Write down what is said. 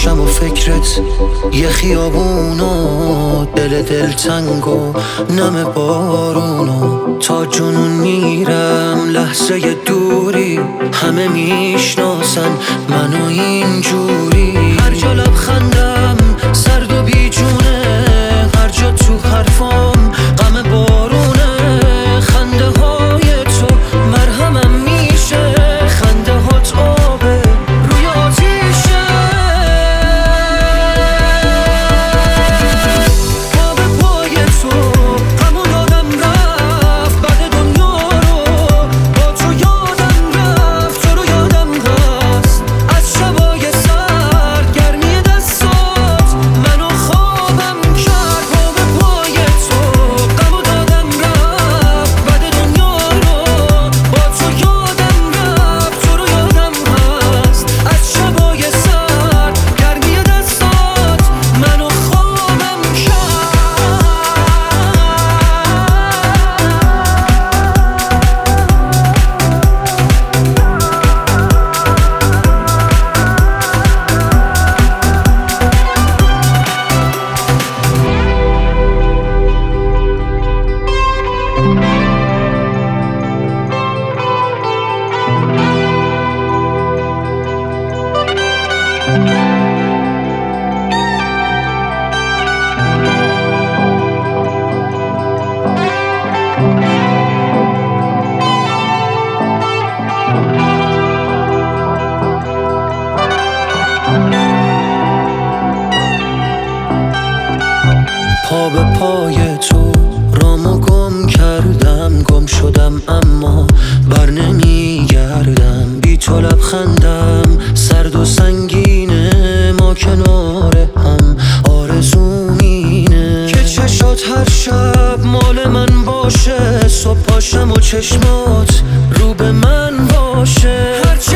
باشم و فکرت یه خیابونو، دل دلتنگ و نم بارونو. تا جنون میرم لحظه دوری، همه میشناسن منو اینجوری. هر جا لبخندم سرد و بیجونه، هر جا تو حرفام غم بارونه. خنده های تو مرهمم میشه، خنده هات آبه روی آتیشه. پا به پای تو غمو دادم رفت، بعد دنیا رو با تو یادم رفت. تو رو یادم هست از شبای سرد، گرمی دستات منو خوابم کرد. پا به پای تو غمو دادم رفت، بعد دنیا رو با تو یادم رفت. تو رو یادم هست از شبای سرد، گرمی دستات منو خوابم کرد. پا به پای تو رامو گم کردم، گم شدم اما بر نمیگردم. بی تو لبخندم سرد و سنگینه، ما کنار هم آرزوم اینه که چشات هر شب مال من باشه. صبح پاشم و چشمات رو به من باشه. هر